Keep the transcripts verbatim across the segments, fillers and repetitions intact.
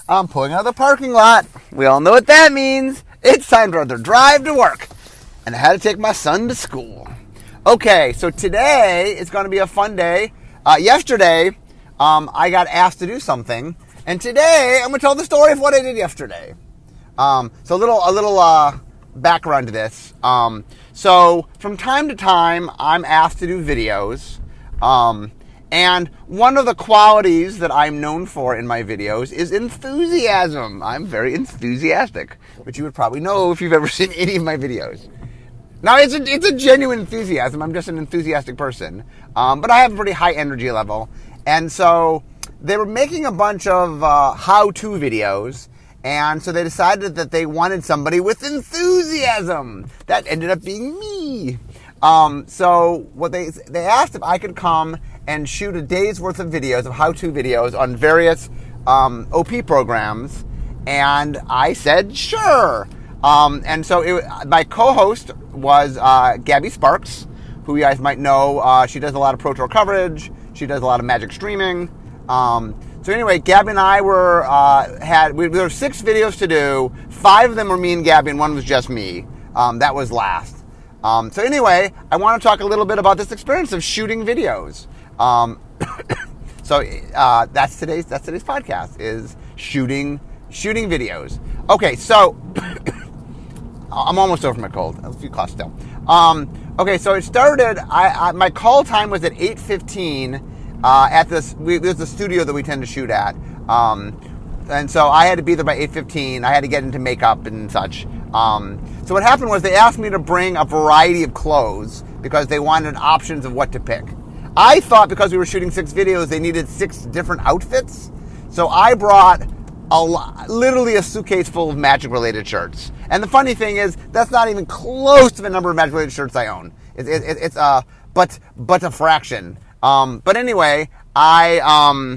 I'm pulling out of the parking lot. We all know what that means. It's time to either drive to work. And I had to take my son to school. Okay, so today is going to be a fun day. Uh, yesterday, um, I got asked to do something. And today, I'm going to tell the story of what I did yesterday. Um, so a little, a little uh, background to this. Um, so from time to time, I'm asked to do videos. Um, and one of the qualities that I'm known for in my videos is enthusiasm. I'm very enthusiastic, which you would probably know if you've ever seen any of my videos. Now, it's a, it's a genuine enthusiasm. I'm just an enthusiastic person. Um, but I have a pretty high energy level. And so they were making a bunch of uh, how-to videos. And so they decided that they wanted somebody with enthusiasm. That ended up being me. Um, so what they they asked if I could come and shoot a day's worth of videos, of how-to videos on various um, O P programs. And I said, sure. Um, and so it, my co-host was uh, Gabby Sparks, who you guys might know. Uh, she does a lot of Pro Tour coverage. She does a lot of Magic streaming. Um, so anyway, Gabby and I were uh, had we, there were six videos to do. Five of them were me and Gabby, and one was just me. Um, that was last. Um, so anyway, I want to talk a little bit about this experience of shooting videos. Um, so uh, that's today's that's today's podcast is shooting shooting videos. Okay, so I'm almost over my cold. A few coughs still. Um, okay, so it started. I, I my call time was at eight fifteen uh, at this. We, there's a studio that we tend to shoot at, um, and so I had to be there by eight fifteen. I had to get into makeup and such. Um, so what happened was they asked me to bring a variety of clothes because they wanted options of what to pick. I thought because we were shooting six videos, they needed six different outfits. So I brought a literally a suitcase full of Magic-related shirts. And the funny thing is, that's not even close to the number of Magic-related shirts I own. It, it, it, it's a but but a fraction. Um, but anyway, I um,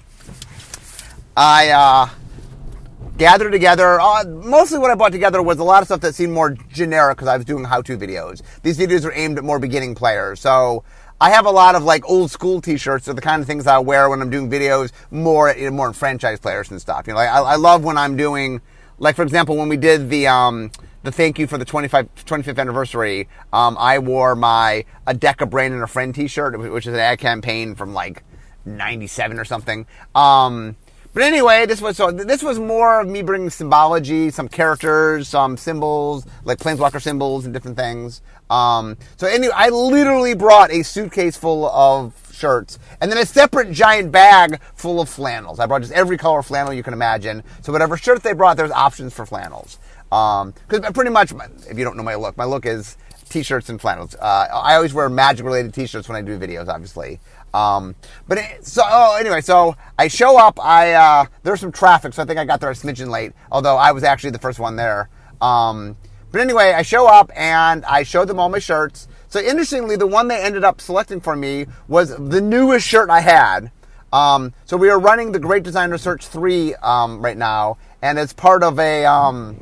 I uh, gathered together. Uh, mostly, what I brought together was a lot of stuff that seemed more generic because I was doing how-to videos. These videos are aimed at more beginning players, so I have a lot of like old school T-shirts. They're the kind of things I wear when I'm doing videos more, you know, more in franchise players and stuff. You know, like I, I love when I'm doing, like for example, when we did the um, the thank you for the twenty-fifth anniversary. Um, I wore my A Deck of Brain and a Friend T-shirt, which is an ad campaign from like ninety-seven or something. Um, but anyway, this was so this was more of me bringing symbology, some characters, some symbols, like Planeswalker symbols and different things. Um, so anyway, I literally brought a suitcase full of shirts and then a separate giant bag full of flannels. I brought just every color flannel you can imagine. So whatever shirt they brought, there's options for flannels. Um, cause pretty much, if you don't know my look, my look is t-shirts and flannels. Uh, I always wear Magic related t-shirts when I do videos, obviously. Um, but it, so, oh, anyway, so I show up, I, uh, there's some traffic, so I think I got there a smidgen late, although I was actually the first one there. Um, But anyway, I show up and I show them all my shirts. So interestingly, the one they ended up selecting for me was the newest shirt I had. Um, so we are running the Great Designer Search three um, right now, and it's part of a um,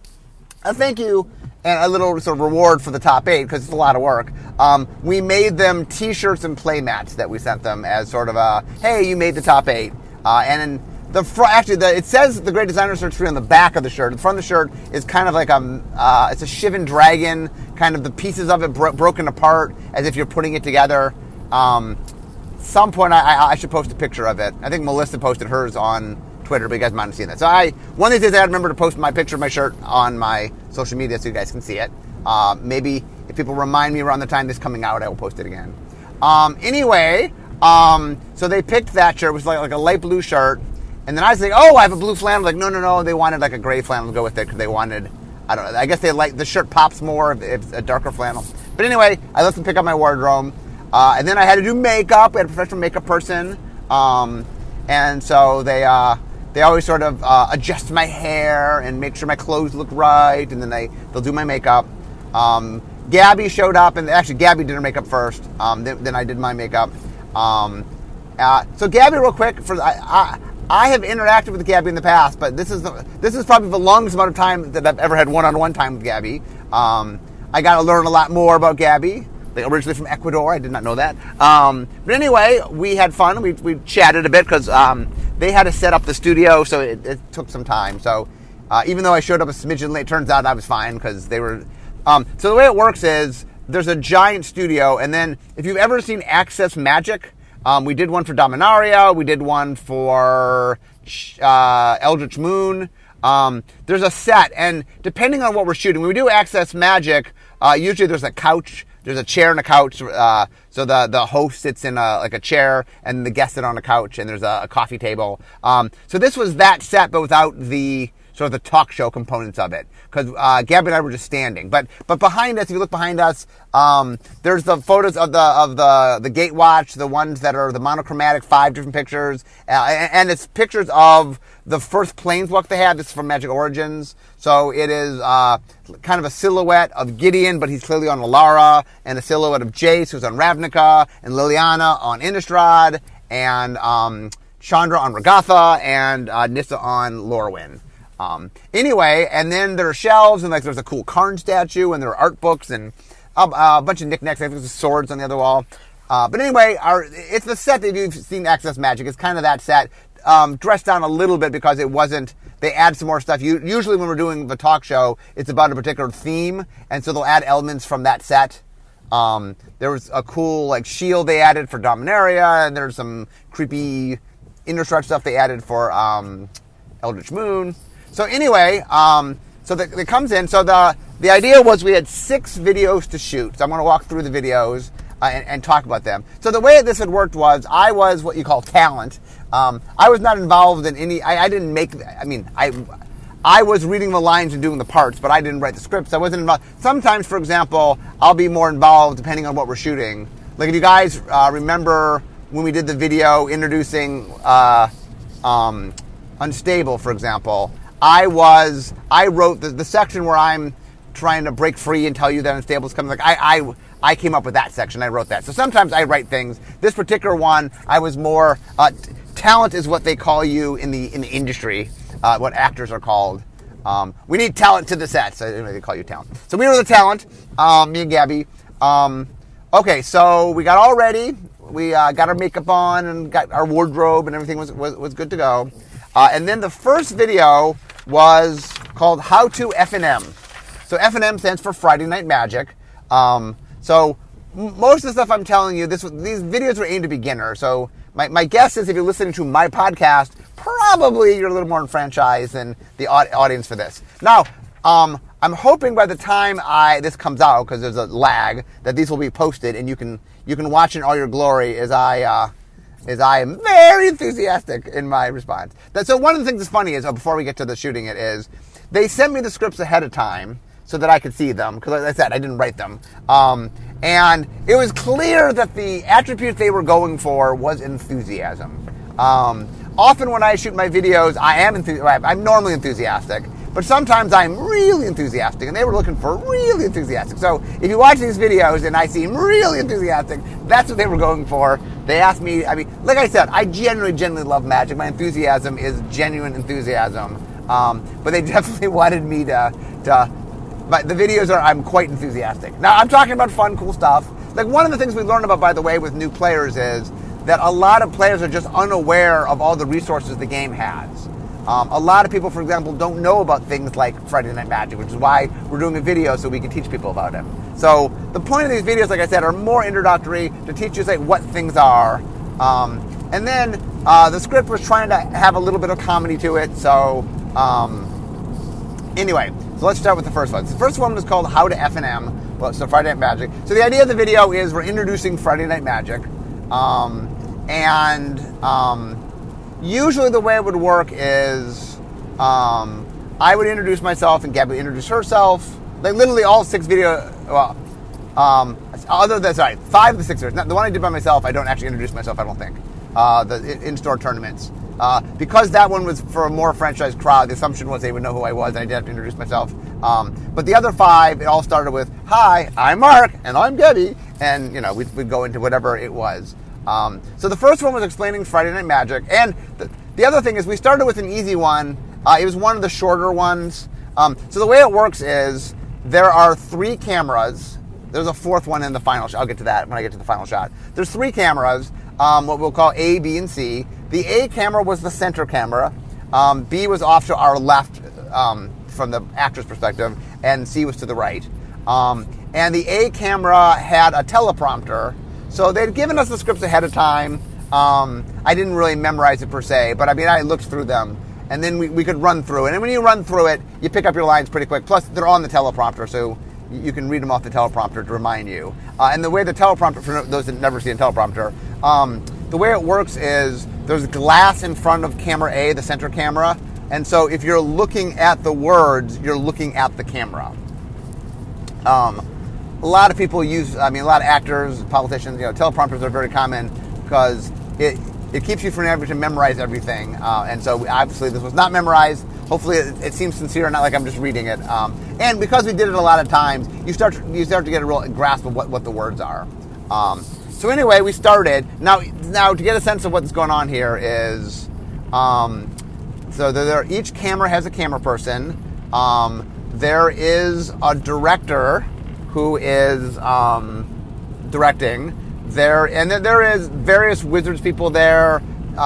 a thank you and a little sort of reward for the top eight because it's a lot of work. Um, we made them T-shirts and play mats that we sent them as sort of a, hey, you made the top eight, uh, and then. The fr- actually, the, it says the Great Designer Search three on the back of the shirt. The front of the shirt is kind of like a, uh, it's a Shivan dragon, kind of the pieces of it bro- broken apart as if you're putting it together. Um, some point, I, I, I should post a picture of it. I think Melissa posted hers on Twitter, but you guys might have seen that. So I, one of these days, I remember to post my picture of my shirt on my social media so you guys can see it. Uh, maybe if people remind me around the time this is coming out, I will post it again. Um, anyway, um, so they picked that shirt. It was like, like a light blue shirt. And then I was like, oh, I have a blue flannel. Like, no, no, no. They wanted like a gray flannel to go with it because they wanted, I don't know. I guess they like, the shirt pops more if it's a darker flannel. But anyway, I let them pick up my wardrobe. Uh, and then I had to do makeup. We had a professional makeup person. Um, and so they uh, they always sort of uh, adjust my hair and make sure my clothes look right. And then they, they'll do my makeup. Um, Gabby showed up. And actually, Gabby did her makeup first. Um, then, then I did my makeup. Um, uh, so Gabby, real quick, for I, I I have interacted with Gabby in the past, but this is the, this is probably the longest amount of time that I've ever had one-on-one time with Gabby. Um, I got to learn a lot more about Gabby. Like originally from Ecuador, I did not know that. Um, but anyway, we had fun. We we chatted a bit because um, they had to set up the studio, so it, it took some time. So uh, even though I showed up a smidgen late, turns out I was fine because they were. Um, so the way it works is there's a giant studio, and then if you've ever seen Access Magic, um, we did one for Dominaria, we did one for uh, Eldritch Moon. Um, there's a set, and depending on what we're shooting, when we do Access Magic, uh, usually there's a couch. There's a chair and a couch, uh, so the, the host sits in a, like a chair, and the guests sit on a couch, and there's a, a coffee table. Um, so this was that set, but without the sort of the talk show components of it, because uh, Gabby and I were just standing. But but behind us, if you look behind us, um, there's the photos of the of the the Gatewatch, the ones that are the monochromatic, five different pictures, uh, and, and it's pictures of the first Planeswalk they had. This is from Magic Origins, so it is uh, kind of a silhouette of Gideon, but he's clearly on Alara, and a silhouette of Jace, who's on Ravnica, and Liliana on Innistrad, and um, Chandra on Regatha, and uh, Nissa on Lorwyn. Um, anyway, and then there are shelves, and like there's a cool Karn statue, and there are art books, and a, a bunch of knickknacks. I think there's swords on the other wall. Uh, but anyway, our, it's the set that you've seen Access Magic. It's kind of that set, um, dressed down a little bit because it wasn't. They add some more stuff. You, usually when we're doing the talk show, it's about a particular theme, and so they'll add elements from that set. Um, there was a cool like shield they added for Dominaria, and there's some creepy Innistrad stuff they added for um, Eldritch Moon. So anyway, um, so the, it comes in. So the the idea was we had six videos to shoot. So I'm going to walk through the videos uh, and, and talk about them. So the way this had worked was I was what you call talent. Um, I was not involved in any. I, I didn't make. I mean, I I was reading the lines and doing the parts, but I didn't write the scripts. I wasn't involved. Sometimes, for example, I'll be more involved depending on what we're shooting. Like if you guys uh, remember when we did the video introducing uh, um, Unstable, for example. I was, I wrote the, the section where I'm trying to break free and tell you that Unstable's coming. Like I, I, I came up with that section. I wrote that. So sometimes I write things. This particular one, I was more, uh, t- talent is what they call you in the, in the industry, uh, what actors are called. Um, we need talent to the set. So they call you talent. So we were the talent, um, me and Gabby. Um, okay. So we got all ready. We, uh, got our makeup on and got our wardrobe and everything was, was, was good to go. Uh, and then the first video was called How to F N M. So F N M stands for Friday Night Magic. Um, so m- most of the stuff I'm telling you, this these videos are aimed at beginners. So my, my guess is if you're listening to my podcast, probably you're a little more enfranchised than the audience for this. Now, um, I'm hoping by the time I this comes out, because there's a lag, that these will be posted and you can you can watch in all your glory as I... Uh, is I am very enthusiastic in my response. That, so one of the things that's funny is, oh, before we get to the shooting it, is they sent me the scripts ahead of time so that I could see them, because like I said, I didn't write them. Um, and it was clear that the attribute they were going for was enthusiasm. Um, often when I shoot my videos, I am enthusi- I'm normally enthusiastic, but sometimes I'm really enthusiastic, and they were looking for really enthusiastic. So if you watch these videos and I seem really enthusiastic, that's what they were going for. They asked me, I mean, like I said, I genuinely, genuinely love magic. My enthusiasm is genuine enthusiasm. Um, but they definitely wanted me to, to, but the videos are, I'm quite enthusiastic. Now, I'm talking about fun, cool stuff. Like one of the things we learned about, by the way, with new players is that a lot of players are just unaware of all the resources the game has. Um, a lot of people, for example, don't know about things like Friday Night Magic, which is why we're doing a video so we can teach people about it. So the point of these videos, like I said, are more introductory to teach you like what things are. Um, and then uh, the script was trying to have a little bit of comedy to it. So um, anyway, so let's start with the first one. So the first one was called How to F N M. Well, so Friday Night Magic. So the idea of the video is we're introducing Friday Night Magic. Um, and... Um, Usually the way it would work is um, I would introduce myself and Gabby would introduce herself. Like literally all six video, well, um, other than, sorry, five of the six videos. Not, the one I did by myself, I don't actually introduce myself, I don't think. Uh, the in-store tournaments. Uh, because that one was for a more franchised crowd, the assumption was they would know who I was and I didn't have to introduce myself. Um, but the other five, it all started with, hi, I'm Mark, and I'm Gabby. And, you know, we'd, we'd go into whatever it was. Um, so the first one was explaining Friday Night Magic, and the, the other thing is we started with an easy one. Uh, it was one of the shorter ones. Um, so the way it works is there are three cameras. There's a fourth one in the final shot. I'll get to that when I get to the final shot. There's three cameras. um, what we'll call A, B, and C. The A camera was the center camera. Um, B was off to our left um, from the actor's perspective, and C was to the right. Um, and the A camera had a teleprompter, so they'd given us the scripts ahead of time. Um, I didn't really memorize it per se, but I mean, I looked through them, and then we, we could run through it. And when you run through it, you pick up your lines pretty quick. Plus, they're on the teleprompter, so you can read them off the teleprompter to remind you. Uh, and the way the teleprompter, for those that never see a teleprompter, um, the way it works is there's glass in front of camera A, the center camera, and so if you're looking at the words, you're looking at the camera. Um, a lot of people use, I mean, a lot of actors, politicians, you know, teleprompters are very common because it it keeps you from having to memorize everything. Uh, and so obviously this was not memorized. Hopefully it, it seems sincere, not like I'm just reading it. Um, and because we did it a lot of times, you start to, you start to get a real grasp of what, what the words are. Um, so anyway, we started. Now, now to get a sense of what's going on here is, um, so there, each camera has a camera person. Um, there is a director who is um, directing. There and then there is various Wizards people there,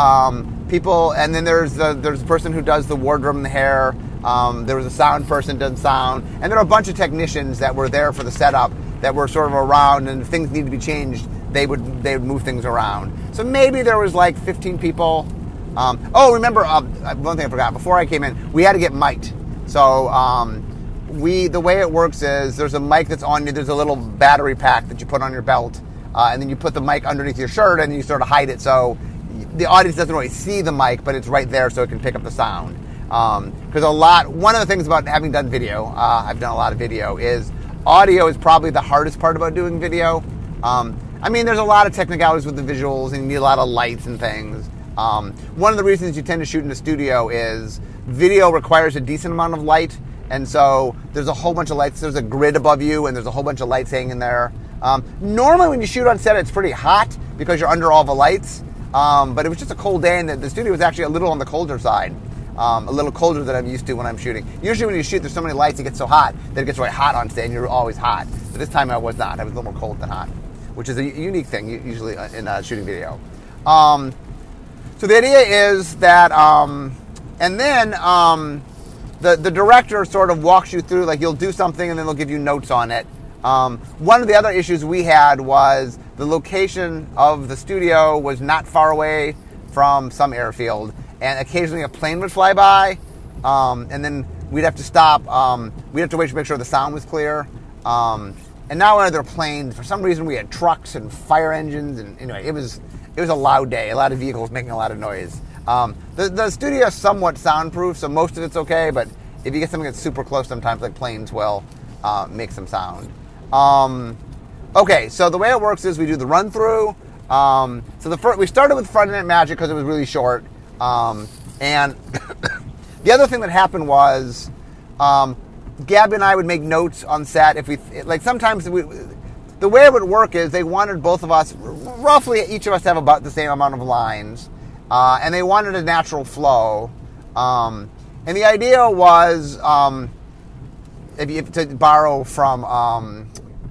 um, people, and then there's the, there's a person who does the wardrobe and the hair. Um, there was a sound person who does sound, and there are a bunch of technicians that were there for the setup that were sort of around, and if things need to be changed, they would they would move things around. So maybe there was like fifteen people. Um, oh, remember uh, one thing I forgot. Before I came in, we had to get mic'd. So um, we the way it works is there's a mic that's on you. There's a little battery pack that you put on your belt. Uh, and then you put the mic underneath your shirt and you sort of hide it so the audience doesn't really see the mic, but it's right there so it can pick up the sound. Because um, a lot, one of the things about having done video, uh, I've done a lot of video, is audio is probably the hardest part about doing video. Um, I mean, there's a lot of technicalities with the visuals and you need a lot of lights and things. Um, one of the reasons you tend to shoot in the studio is video requires a decent amount of light, and so there's a whole bunch of lights. There's a grid above you and there's a whole bunch of lights hanging there. Um, normally when you shoot on set, it's pretty hot because you're under all the lights. Um, but it was just a cold day, and the, the studio was actually a little on the colder side. Um, a little colder than I'm used to when I'm shooting. Usually when you shoot, there's so many lights, it gets so hot that it gets really hot on set, and you're always hot. But this time I was not. I was a little more cold than hot, which is a unique thing usually in uh, shooting video. Um, so the idea is that, um, and then um, the, the director sort of walks you through, like you'll do something and then they'll give you notes on it. Um, one of the other issues we had was the location of the studio was not far away from some airfield, and occasionally a plane would fly by, um, and then we'd have to stop. Um, we'd have to wait to make sure the sound was clear. Um, and now when there are planes, for some reason we had trucks and fire engines, and anyway, it was it was a loud day. A lot of vehicles making a lot of noise. Um, the, the studio is somewhat soundproof, so most of it's okay. But if you get something that's super close, sometimes like planes will uh, make some sound. Um, okay, so the way it works is we do the run through. Um, so the first, we started with Friday Night Magic because it was really short. Um, and the other thing that happened was, um, Gabby and I would make notes on set if we, like sometimes we, the way it would work is they wanted both of us, roughly each of us to have about the same amount of lines. Uh, and they wanted a natural flow. Um, and the idea was, um, if you, to borrow from, um,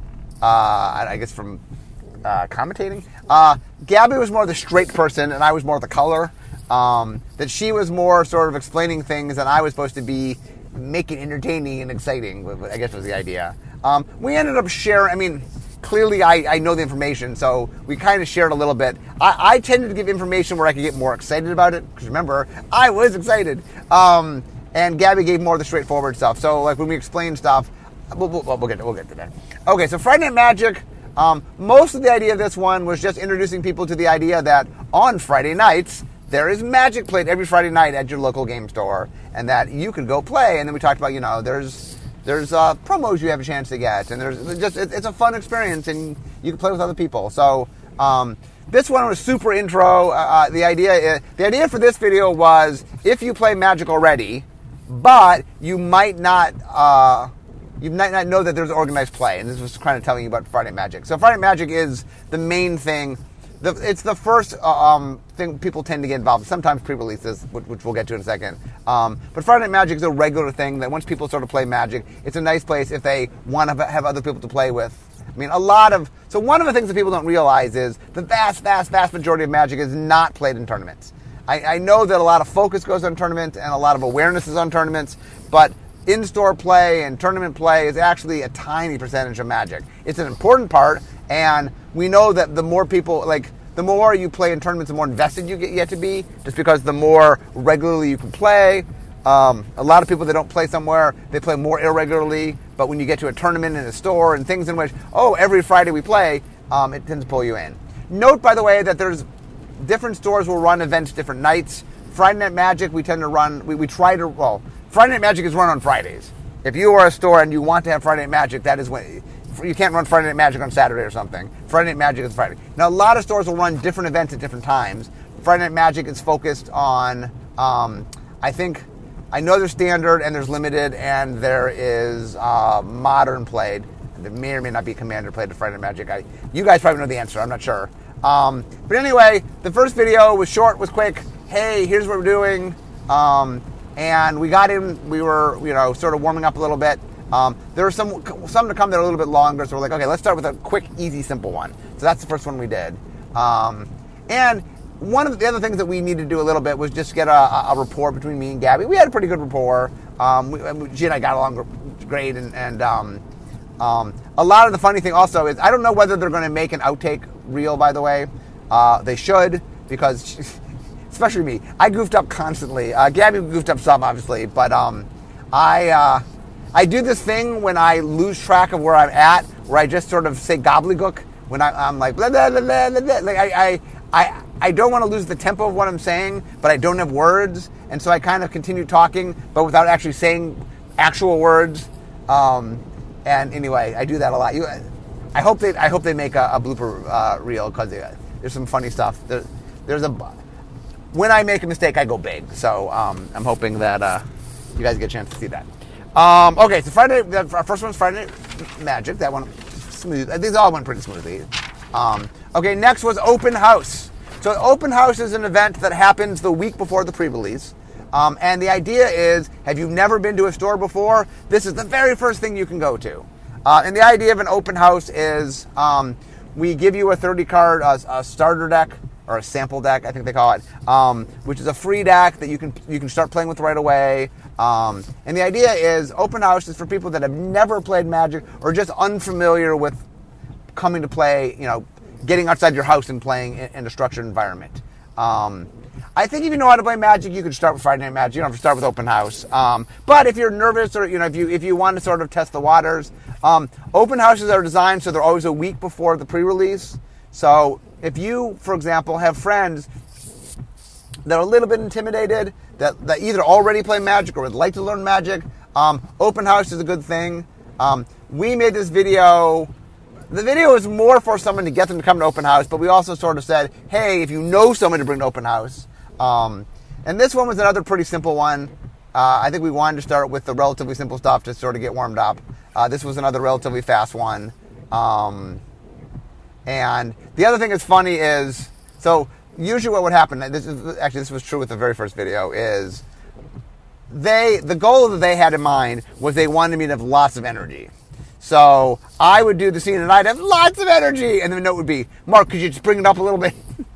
uh, I guess from uh, commentating, uh, Gabby was more the straight person and I was more the color. Um, that she was more sort of explaining things and I was supposed to be making entertaining and exciting, I guess was the idea. Um, we ended up sharing, I mean, clearly I, I know the information, so we kind of shared a little bit. I, I tended to give information where I could get more excited about it, because remember, I was excited. Um, and Gabby gave more of the straightforward stuff. So like when we explained stuff, we'll, we'll, we'll, get, we'll get to that. Okay, so Friday Night Magic, um, most of the idea of this one was just introducing people to the idea that on Friday nights, there is Magic played every Friday night at your local game store, and that you could go play. And then we talked about, you know, there's there's uh, promos you have a chance to get, and there's just it, it's a fun experience, and you can play with other people. So um, this one was super intro. Uh, the idea the idea for this video was if you play Magic already, but you might not uh, you might not know that there's organized play, and this was kind of telling you about Friday Night Magic. So Friday Night Magic is the main thing. The, it's the first uh, um, thing people tend to get involved. Sometimes pre-releases, which, which we'll get to in a second. Um, but Friday Night Magic is a regular thing that once people sort of play Magic, it's a nice place if they want to have other people to play with. I mean, a lot of... So one of the things that people don't realize is the vast, vast, vast majority of Magic is not played in tournaments. I, I know that a lot of focus goes on tournaments and a lot of awareness is on tournaments, but in-store play and tournament play is actually a tiny percentage of Magic. It's an important part, and we know that the more people... like. The more you play in tournaments, the more invested you get yet to be, just because the more regularly you can play. Um, a lot of people that don't play somewhere, they play more irregularly, but when you get to a tournament in a store and things in which, oh, every Friday we play, um, it tends to pull you in. Note, by the way, that there's different stores will run events different nights. Friday Night Magic, we tend to run, we, we try to, well, Friday Night Magic is run on Fridays. If you are a store and you want to have Friday Night Magic, that is when... You can't run Friday Night Magic on Saturday or something. Friday Night Magic is Friday. Now, a lot of stores will run different events at different times. Friday Night Magic is focused on, um, I think, I know there's standard and there's limited and there is uh, modern played. There may or may not be Commander played at Friday Night Magic. I, you guys probably know the answer. I'm not sure. Um, but anyway, the first video was short, was quick. Hey, here's what we're doing. Um, and we got in, we were, you know, sort of warming up a little bit. Um, there are some some to come that are a little bit longer, so we're like, okay, let's start with a quick, easy, simple one. So that's the first one we did. Um, and one of the other things that we needed to do a little bit was just get a, a rapport between me and Gabby. We had a pretty good rapport. Um, we, she and I got along great, and, and um, um, a lot of the funny thing also is I don't know whether they're going to make an outtake reel, by the way. Uh, they should, because, she, especially me, I goofed up constantly. Uh, Gabby goofed up some, obviously, but um, I... Uh, I do this thing when I lose track of where I'm at, where I just sort of say gobbledygook when I, I'm like, blah, blah, blah, blah, blah. Like I, I, I, I don't want to lose the tempo of what I'm saying, but I don't have words, and so I kind of continue talking, but without actually saying actual words. Um, and anyway, I do that a lot. You, I hope they, I hope they make a, a blooper uh, reel, because there's some funny stuff. There, there's a, when I make a mistake, I go big. So um, I'm hoping that uh, you guys get a chance to see that. Um, okay, so Friday, our first one's Friday Night Magic. That one, smooth. These all went pretty smoothly. Um, okay, next was Open House. So Open House is an event that happens the week before the pre-release. Um, and the idea is, have you never been to a store before? This is the very first thing you can go to. Uh, and the idea of an open house is um, we give you a thirty-card uh, a starter deck, or a sample deck, I think they call it, um, which is a free deck that you can you can start playing with right away. Um, and the idea is open house is for people that have never played Magic or just unfamiliar with coming to play, you know, getting outside your house and playing in, in a structured environment. Um, I think if you know how to play Magic, you can start with Friday Night Magic. You don't have to start with open house. Um, but if you're nervous or, you know, if you if you want to sort of test the waters, um, open houses are designed so they're always a week before the pre-release. So if you, for example, have friends that are a little bit intimidated, that, that either already play Magic or would like to learn Magic, um, open house is a good thing. Um, we made this video. The video is more for someone to get them to come to open house, but we also sort of said, hey, if you know someone to bring to open house. Um, and this one was another pretty simple one. Uh, I think we wanted to start with the relatively simple stuff to sort of get warmed up. Uh, this was another relatively fast one. Um, and the other thing that's funny is, so usually what would happen, this is, actually this was true with the very first video, is they the goal that they had in mind was they wanted me to have lots of energy. So I would do the scene and I'd have lots of energy, and the note would be, Mark, could you just bring it up a little bit?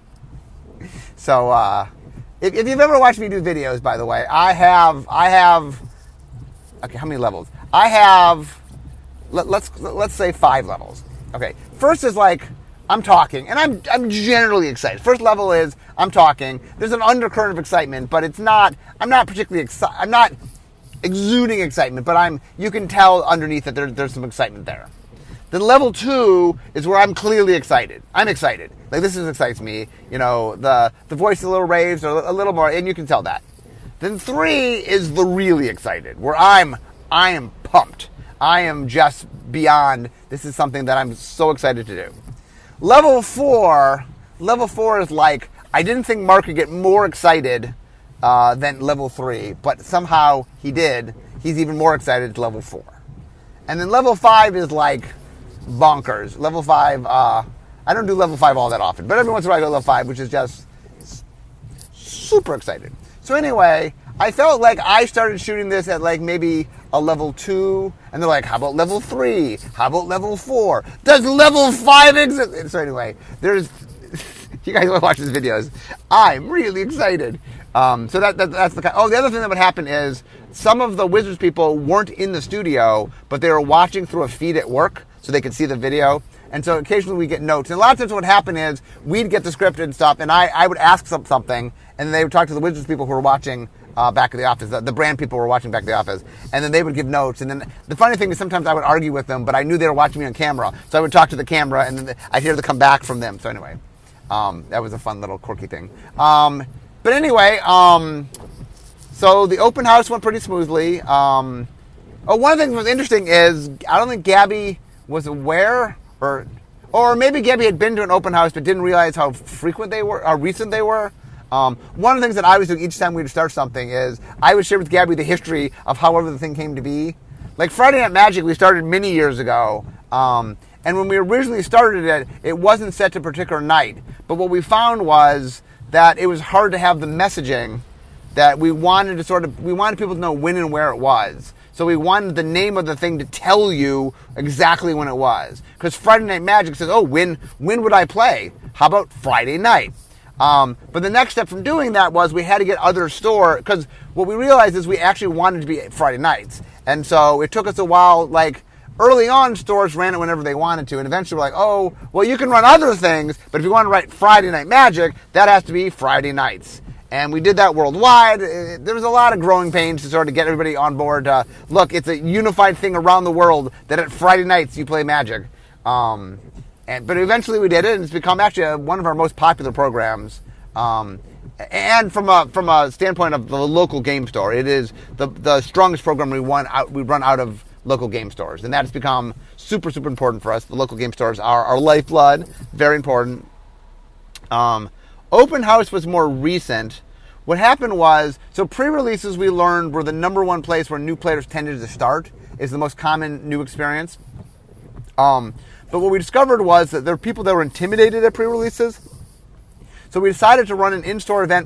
So uh, if, if you've ever watched me do videos, by the way, I have, I have, okay, how many levels? I have, let, let's let's say five levels. Okay, first is like, I'm talking, and I'm I'm generally excited. First level is, I'm talking. There's an undercurrent of excitement, but it's not, I'm not particularly excited, I'm not exuding excitement, but I'm, you can tell underneath that there, there's some excitement there. Then level two is where I'm clearly excited. I'm excited. Like, this is excites me. You know, the, the voice is a little raised, or a little more, and you can tell that. Then three is the really excited, where I'm, I am pumped. I am just beyond, this is something that I'm so excited to do. Level four, level four is like, I didn't think Mark could get more excited uh, than level three, but somehow he did. He's even more excited at level four. And then level five is like bonkers. Level five, uh, I don't do level five all that often, but every once in a while I go level five, which is just super excited. So anyway, I felt like I started shooting this at like maybe a level two, and they're like, how about level three? How about level four? Does level five exist? So anyway, there's, you guys want to watch these videos. I'm really excited. Um, so that, that that's the kind. Oh, the other thing that would happen is some of the Wizards people weren't in the studio, but they were watching through a feed at work, so they could see the video. And so occasionally we get notes. And a lot of times what would happen is we'd get the script and stuff, and I, I would ask some, something, and they would talk to the Wizards people who were watching uh, back at the office. The, the brand people were watching back at the office. And then they would give notes. And then the funny thing is sometimes I would argue with them, but I knew they were watching me on camera. So I would talk to the camera, and then I'd hear them come back from them. So anyway, um, that was a fun little quirky thing. Um, but anyway, um, so the open house went pretty smoothly. Um, oh, one of the things that was interesting is I don't think Gabby was aware, or or maybe Gabby had been to an open house but didn't realize how frequent they were, how recent they were. Um, one of the things that I was doing each time we would start something is I would share with Gabby the history of however the thing came to be. Like Friday Night Magic, we started many years ago, um, and when we originally started it, it wasn't set to a particular night. But what we found was that it was hard to have the messaging that we wanted to sort of, we wanted people to know when and where it was. So we wanted the name of the thing to tell you exactly when it was. Because Friday Night Magic says, oh, when when would I play? How about Friday night? Um, but the next step from doing that was we had to get other store, because what we realized is we actually wanted to be Friday nights. And so it took us a while, like early on stores ran it whenever they wanted to. And eventually we're like, oh, well you can run other things, but if you want to write Friday Night Magic, that has to be Friday nights. And we did that worldwide. There was a lot of growing pains to sort of get everybody on board. Uh, look, it's a unified thing around the world that at Friday nights you play Magic. Um, and, but eventually we did it, and it's become actually a, one of our most popular programs. Um, and from a from a standpoint of the local game store, it is the the strongest program we run out we run out of local game stores, and that has become super super important for us. The local game stores are our lifeblood, very important. Um, Open House was more recent. What happened was, so pre-releases we learned were the number one place where new players tended to start, is the most common new experience. Um, but what we discovered was that there were people that were intimidated at pre-releases. So we decided to run an in-store event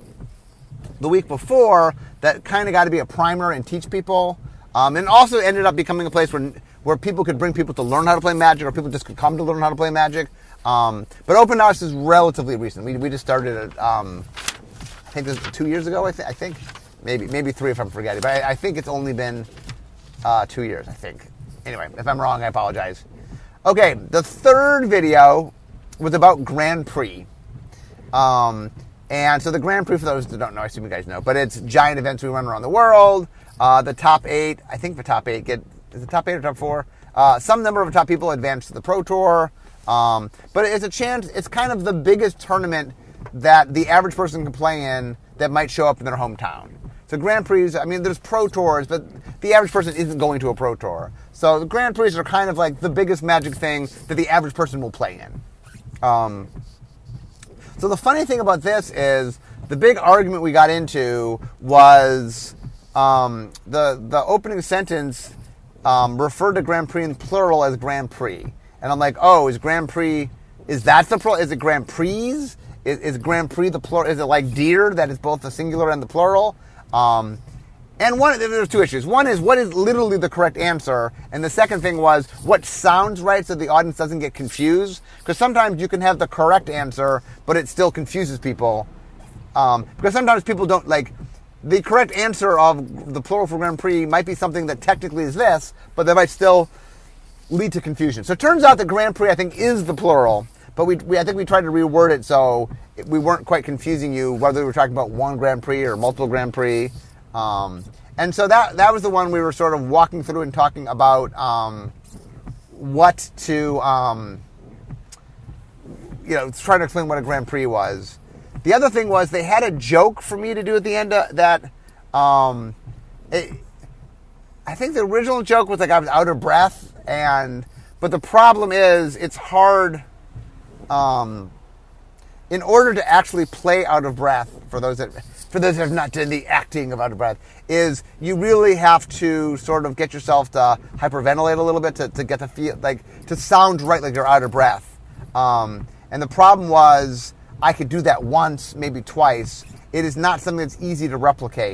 the week before that kind of got to be a primer and teach people. Um, and also ended up becoming a place where, where people could bring people to learn how to play Magic, or people just could come to learn how to play Magic. Um, but Open House is relatively recent. We we just started it, um, I think this was two years ago, I, th- I think. Maybe maybe three if I'm forgetting. But I, I think it's only been uh, two years, I think. Anyway, if I'm wrong, I apologize. Okay, the third video was about Grand Prix. Um, and so the Grand Prix, for those that don't know, I assume you guys know, but it's giant events we run around the world. Uh, the top eight, I think the top eight get, is it top eight or top four? Uh, some number of top people advance to the Pro Tour. Um, but it's a chance, it's kind of the biggest tournament that the average person can play in that might show up in their hometown. So Grand Prix, I mean, there's Pro Tours, but the average person isn't going to a Pro Tour. So the Grand Prix are kind of like the biggest Magic thing that the average person will play in. Um, so the funny thing about this is the big argument we got into was um, the, the opening sentence um, referred to Grand Prix in plural as Grand Prix. And I'm like, oh, is Grand Prix, is that the plural? Is it Grand Prix? Is, is Grand Prix the plural? Is it like deer, that is both the singular and the plural? Um, and one, there's two issues. One is, what is literally the correct answer? And the second thing was, what sounds right so the audience doesn't get confused? Because sometimes you can have the correct answer, but it still confuses people. Um, because sometimes people don't, like, the correct answer of the plural for Grand Prix might be something that technically is this, but that might still lead to confusion. So it turns out that Grand Prix, I think, is the plural, but we, we I think we tried to reword it so it, we weren't quite confusing you whether we were talking about one Grand Prix or multiple Grand Prix. Um, and so that that was the one we were sort of walking through and talking about um, what to, um, you know, trying to explain what a Grand Prix was. The other thing was they had a joke for me to do at the end of that. Um, it, I think the original joke was like I was out of breath, and but the problem is it's hard. Um, in order to actually play out of breath, for those that for those that have not done the acting of out of breath, is you really have to sort of get yourself to hyperventilate a little bit to, to get to feel like to sound right, like you're out of breath. Um, and the problem was I could do that once, maybe twice. It is not something that's easy to replicate.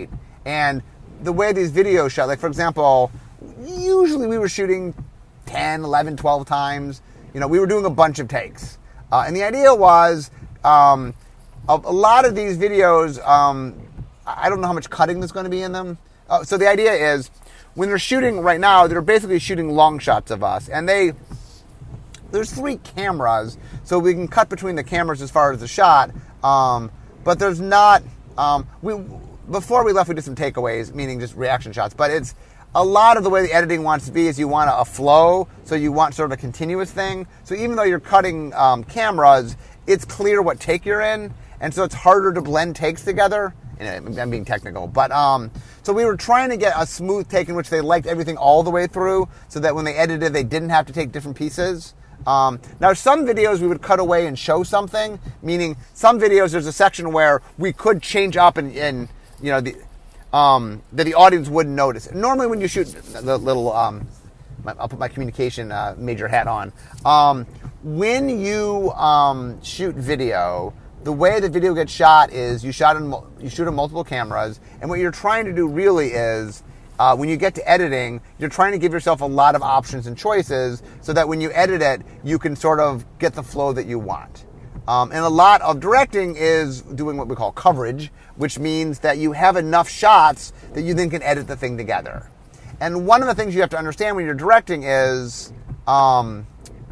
And the way these videos shot, like for example, usually we were shooting ten, eleven, twelve times. You know, we were doing a bunch of takes. Uh, and the idea was, um, a, a lot of these videos, um, I don't know how much cutting there's going to be in them. Uh, so the idea is, when they're shooting right now, they're basically shooting long shots of us. And they, there's three cameras, so we can cut between the cameras as far as the shot. Um, but there's not, um, we, before we left, we did some takeaways, meaning just reaction shots. But it's, a lot of the way the editing wants to be is you want a flow, so you want sort of a continuous thing. So even though you're cutting um, cameras, it's clear what take you're in, and so it's harder to blend takes together. And I'm being technical, but um, so we were trying to get a smooth take in which they liked everything all the way through, so that when they edited, they didn't have to take different pieces. Um, now, some videos we would cut away and show something, meaning some videos there's a section where we could change up and, and you know the. Um, that the audience wouldn't notice. Normally when you shoot the little, um, my, I'll put my communication uh, major hat on. Um, when you um, shoot video, the way the video gets shot is you shot in, you shoot on multiple cameras, and what you're trying to do really is, uh, when you get to editing, you're trying to give yourself a lot of options and choices so that when you edit it, you can sort of get the flow that you want. Um, and a lot of directing is doing what we call coverage, which means that you have enough shots that you then can edit the thing together. And one of the things you have to understand when you're directing is, um,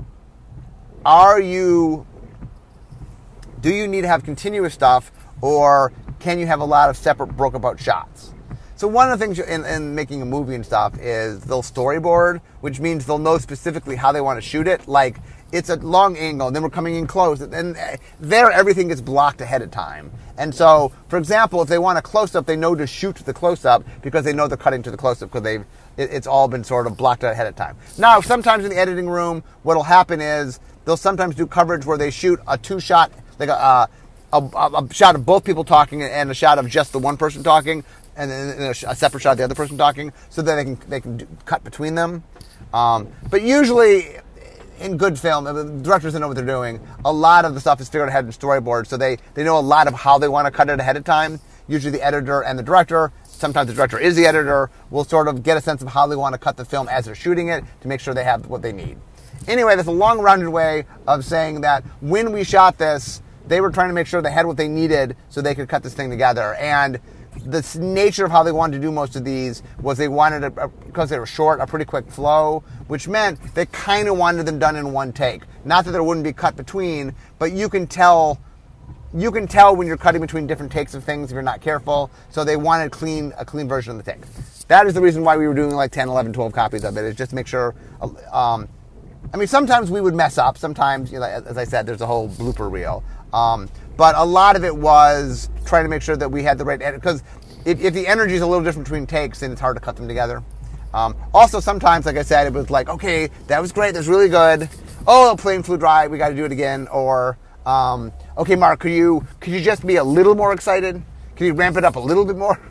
are you, do you need to have continuous stuff, or can you have a lot of separate broke apart shots? So one of the things in, in making a movie and stuff is they'll storyboard, which means they'll know specifically how they want to shoot it. Like, it's a long angle, and then we're coming in close, and there everything gets blocked ahead of time. And so, for example, if they want a close-up, they know to shoot the close-up because they know they're cutting to the close-up because they've it, it's all been sort of blocked out ahead of time. Now, sometimes in the editing room, what'll happen is they'll sometimes do coverage where they shoot a two-shot, like a, a, a, a shot of both people talking and a shot of just the one person talking, and then a separate shot of the other person talking, so that they can they can do, cut between them. Um, but usually, in good film, the directors know what they're doing. A lot of the stuff is figured ahead in storyboard, so they, they know a lot of how they want to cut it ahead of time. Usually the editor and the director, sometimes the director is the editor, will sort of get a sense of how they want to cut the film as they're shooting it to make sure they have what they need. Anyway, that's a long-rounded way of saying that when we shot this, they were trying to make sure they had what they needed so they could cut this thing together. And the nature of how they wanted to do most of these was they wanted, a, because they were short, a pretty quick flow, which meant they kind of wanted them done in one take. Not that there wouldn't be cut between, but you can tell you can tell when you're cutting between different takes of things if you're not careful. So they wanted clean a clean version of the take. That is the reason why we were doing like ten, eleven, twelve copies of it, is just to make sure. Um, I mean, sometimes we would mess up. Sometimes, you know, as I said, there's a whole blooper reel. Um, but a lot of it was trying to make sure that we had the right edit, because if, if the energy is a little different between takes, then it's hard to cut them together. Um, also, sometimes, like I said, it was like, okay, that was great, that's really good. Oh, the plane flew dry, we got to do it again. Or, um, okay, Mark, could you could you just be a little more excited? Can you ramp it up a little bit more?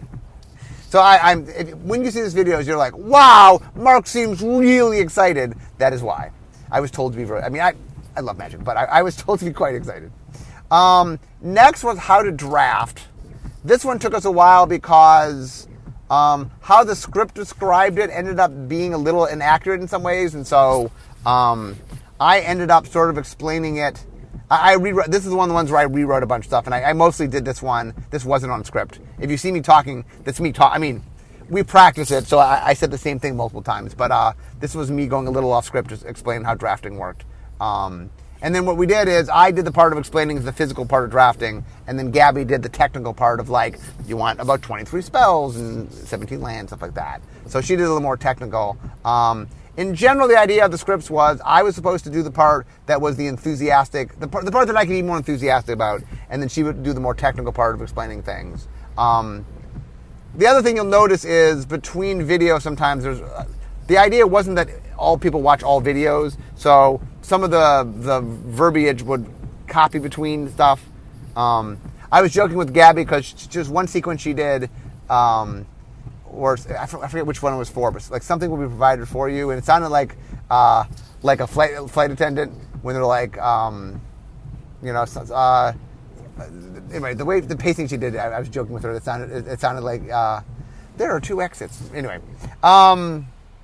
So I, I'm if, when you see these videos, you're like, wow, Mark seems really excited. That is why. I was told to be very, I mean, I, I love magic, but I, I was told to be quite excited. Um, next was how to draft. This one took us a while because um, how the script described it ended up being a little inaccurate in some ways, and so um, I ended up sort of explaining it. I, I rewrote. This is one of the ones where I rewrote a bunch of stuff, and I, I mostly did this one. This wasn't on script. If you see me talking, that's me talk. I mean, we practice it, so I, I said the same thing multiple times, but uh, this was me going a little off script to explain how drafting worked. Um, And then what we did is I did the part of explaining the physical part of drafting, and then Gabby did the technical part of, like, you want about twenty-three spells and seventeen lands, stuff like that. So she did a little more technical. Um, in general, the idea of the scripts was I was supposed to do the part that was the enthusiastic, the part, the part that I could be more enthusiastic about, and then she would do the more technical part of explaining things. Um, the other thing you'll notice is between videos sometimes there's... Uh, the idea wasn't that all people watch all videos, so some of the the verbiage would copy between stuff. Um, I was joking with Gabby because just one sequence she did, um, or I forget which one it was for, but like something will be provided for you, and it sounded like uh, like a flight flight attendant when they're like, um, you know, uh, anyway, the way the pacing she did, I, I was joking with her. It sounded it, it sounded like. Uh, There are two exits. Anyway, um,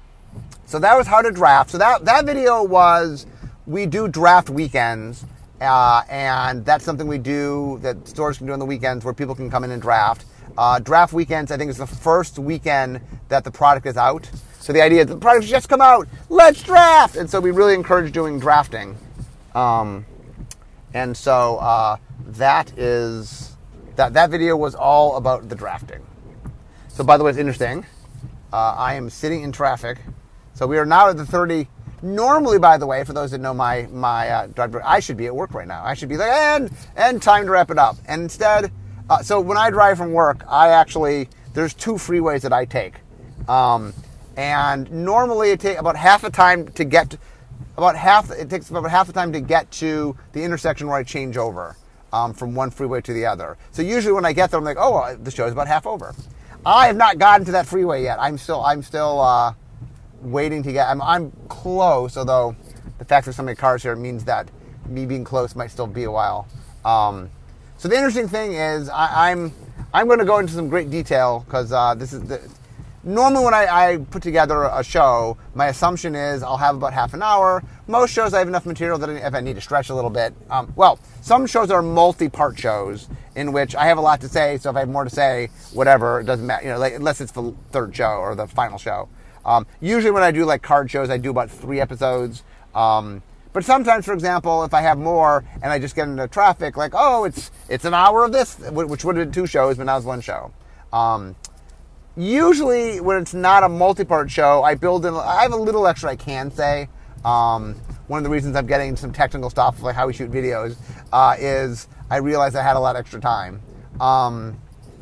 so that was how to draft. So that that video was, we do draft weekends, uh, and that's something we do that stores can do on the weekends where people can come in and draft. Uh, draft weekends, I think, is the first weekend that the product is out. So the idea is the product's just come out, let's draft! And so we really encourage doing drafting. Um, and so uh, that is, that, that video was all about the drafting. So by the way, it's interesting. Uh, I am sitting in traffic. So we are now at the thirty. Normally, by the way, for those that know my, my uh, driver, I should be at work right now. I should be like, and, and time to wrap it up. And instead, uh, so when I drive from work, I actually, there's two freeways that I take. Um, and normally it takes about half the time to get, to, about half, it takes about half the time to get to the intersection where I change over um, from one freeway to the other. So usually when I get there, I'm like, oh, well, the show's about half over. I have not gotten to that freeway yet. I'm still, I'm still uh, waiting to get. I'm, I'm close. Although the fact there's so many cars here means that me being close might still be a while. Um, so the interesting thing is, I, I'm, I'm going to go into some great detail because uh, this is the. Normally when I, I put together a show, my assumption is I'll have about half an hour. Most shows I have enough material that if I need to stretch a little bit. Um, well, some shows are multi-part shows in which I have a lot to say, so if I have more to say, whatever, it doesn't matter, you know, like, unless it's the third show or the final show. Um, usually when I do like card shows, I do about three episodes. Um, but sometimes, for example, if I have more and I just get into traffic, like, oh, it's it's an hour of this, which would have been two shows, but now it's one show. Um, Usually, when it's not a multi-part show, I build in. I have a little extra I can say. Um, one of the reasons I'm getting some technical stuff, like how we shoot videos, uh, is I realized I had a lot of extra time. Um,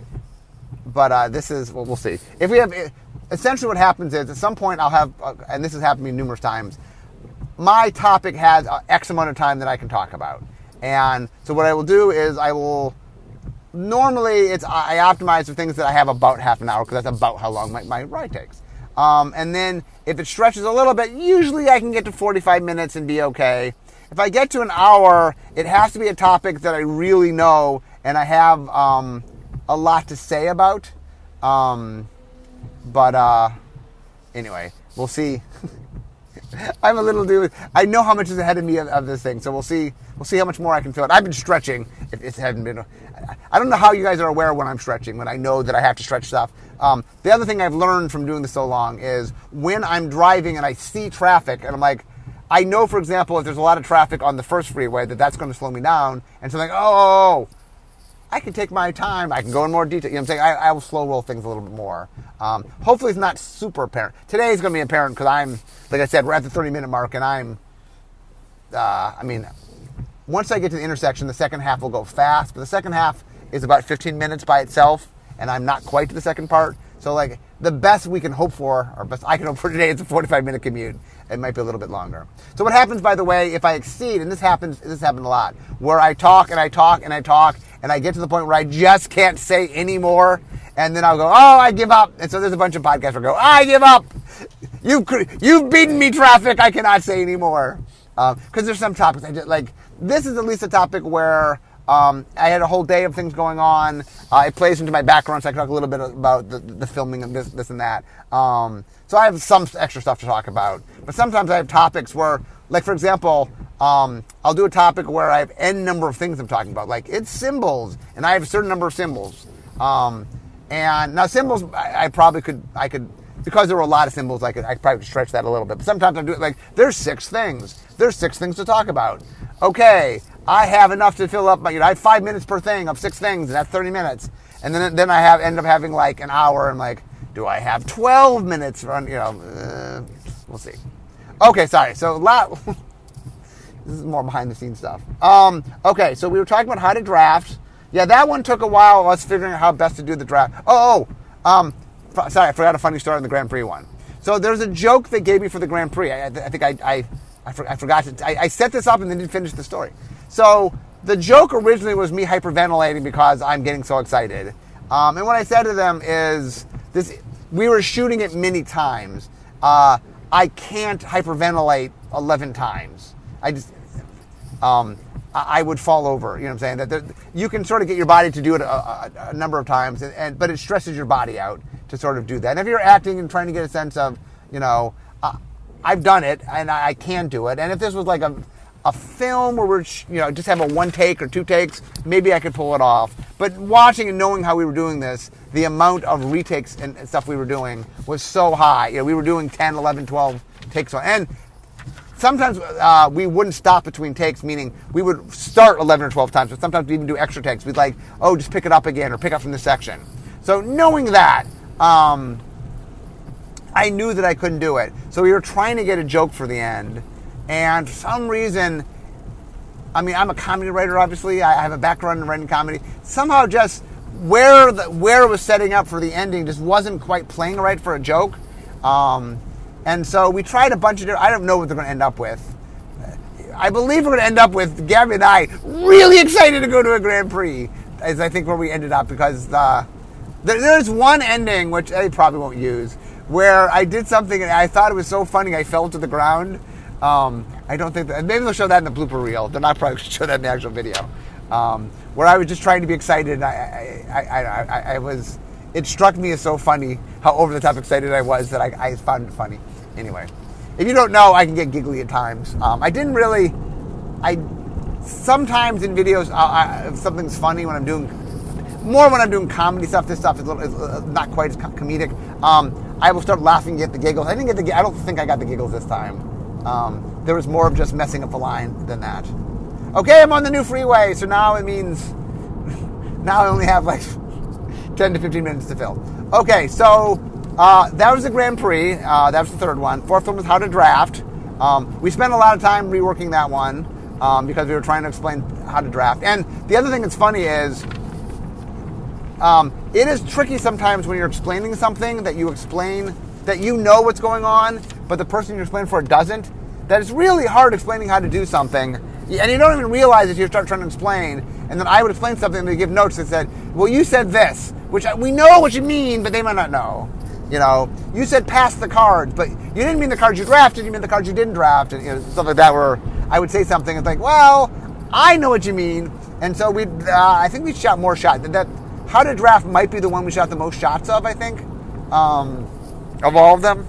but uh, this is, well, we'll see. If we have, essentially, what happens is at some point I'll have, uh, and this has happened to me numerous times. My topic has uh, X amount of time that I can talk about, and so what I will do is I will. Normally, it's I optimize for things that I have about half an hour because that's about how long my, my ride takes. Um, and then if it stretches a little bit, usually I can get to forty-five minutes and be okay. If I get to an hour, it has to be a topic that I really know and I have um, a lot to say about. Um, but uh, anyway, we'll see. I'm a little dude. I know how much is ahead of me of, of this thing, so we'll see. We'll see how much more I can fill it. I've been stretching. If it hadn't been, I don't know how you guys are aware when I'm stretching. When I know that I have to stretch stuff. Um, the other thing I've learned from doing this so long is when I'm driving and I see traffic, and I'm like, I know, for example, if there's a lot of traffic on the first freeway, that that's going to slow me down. And so I'm like, oh, I can take my time. I can go in more detail. You know what I'm saying? I, I will slow roll things a little bit more. Um, hopefully it's not super apparent. Today is going to be apparent because I'm, like I said, we're at the thirty minute mark and I'm, uh, I mean, once I get to the intersection, the second half will go fast, but the second half is about fifteen minutes by itself and I'm not quite to the second part. So like the best we can hope for, or best I can hope for today, is a forty-five minute commute. It might be a little bit longer. So what happens, by the way, if I exceed, and this happens, this happened a lot, where I talk and I talk and I talk and I get to the point where I just can't say anymore, and then I'll go, oh, I give up. And so there's a bunch of podcasts where I go, I give up. You've, you've beaten me, traffic. I cannot say anymore. Because um, there's some topics, I just, like, this is at least a topic where um, I had a whole day of things going on. Uh, it plays into my background, so I can talk a little bit about the, the filming and this, this and that. Um, so I have some extra stuff to talk about. But sometimes I have topics where, like, for example, um, I'll do a topic where I have N number of things I'm talking about. Like, it's symbols, and I have a certain number of symbols. Um, and now symbols, I, I probably could, I could, because there were a lot of symbols, I could, I could probably stretch that a little bit. But sometimes I do it like, there's six things. There's six things to talk about. Okay, I have enough to fill up my, you know, I have five minutes per thing of six things, and that's thirty minutes. And then then I have end up having like an hour, and like, do I have twelve minutes for, you know, uh, we'll see. Okay, sorry. So, lot, this is more behind the scenes stuff. Um, okay, so we were talking about how to draft. Yeah, that one took a while, us figuring out how best to do the draft. Oh, oh um, f- sorry, I forgot a funny story on the Grand Prix one. So there's a joke they gave me for the Grand Prix. I, I think I, I, I, for, I forgot to, I, I set this up and then didn't finish the story. So the joke originally was me hyperventilating because I'm getting so excited. Um, and what I said to them is, this: we were shooting it many times. Uh, I can't hyperventilate eleven times. I just, um, I, I would fall over. You know what I'm saying? That there, you can sort of get your body to do it a, a, a number of times, and, and but it stresses your body out to sort of do that. And if you're acting and trying to get a sense of, you know, uh, I've done it and I, I can do it. And if this was like a a film where we're, you know, just have a one take or two takes, maybe I could pull it off. But watching and knowing how we were doing this, the amount of retakes and stuff we were doing was so high. You know, we were doing ten, eleven, twelve takes on. And sometimes uh, we wouldn't stop between takes, meaning we would start eleven or twelve times, but sometimes we even do extra takes. We'd like, oh, just pick it up again or pick up from this section. So knowing that, um, I knew that I couldn't do it. So we were trying to get a joke for the end. And for some reason, I mean, I'm a comedy writer, obviously. I have a background in writing comedy. Somehow just where the, where it was setting up for the ending just wasn't quite playing right for a joke. Um, and so we tried a bunch of different... I don't know what they're going to end up with. I believe we're going to end up with Gabby and I really excited to go to a Grand Prix, is I think where we ended up, because uh, there, there's one ending, which I probably won't use, where I did something and I thought it was so funny I fell to the ground. Um, I don't think that, maybe they'll show that in the blooper reel. They're not probably going to show that in the actual video. Um, where I was just trying to be excited. And I, I, I, I, I was, it struck me as so funny how over the top excited I was that I, I found it funny. Anyway, if you don't know, I can get giggly at times. Um, I didn't really, I, sometimes in videos, uh, I, if something's funny when I'm doing, more when I'm doing comedy stuff, this stuff is, a little, is not quite as comedic. Um, I will start laughing, get the giggles. I didn't get the, I don't think I got the giggles this time. Um, there was more of just messing up the line than that. Okay, I'm on the new freeway, so now it means now I only have like ten to fifteen minutes to fill. Okay, so uh, that was the Grand Prix. Uh, that was the third one. Fourth one was How to Draft. Um, we spent a lot of time reworking that one um, because we were trying to explain how to draft. And the other thing that's funny is um, it is tricky sometimes when you're explaining something that you explain that you know what's going on, but the person you're explaining for doesn't. That it's really hard explaining how to do something, and you don't even realize it. You start trying to explain, and then I would explain something, and they give notes that said, well, you said this, which we know what you mean, but they might not know. You know, you said pass the cards, but you didn't mean the cards you drafted, you meant the cards you didn't draft, and you know, stuff like that, where I would say something and think, well, I know what you mean, and so we, uh, I think we shot more shots. That How to Draft might be the one we shot the most shots of, I think. Um... Of all of them.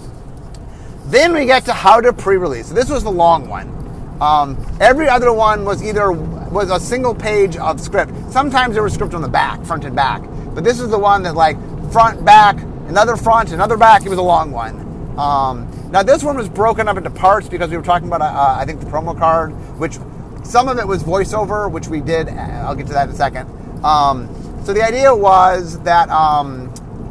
Then we get to How to Pre-Release. So this was the long one. Um, every other one was either was a single page of script. Sometimes there was script on the back, front and back. But this is the one that like front, back, another front, another back. It was a long one. Um, now this one was broken up into parts because we were talking about, uh, I think, the promo card, which some of it was voiceover, which we did. I'll get to that in a second. Um, so the idea was that... Um,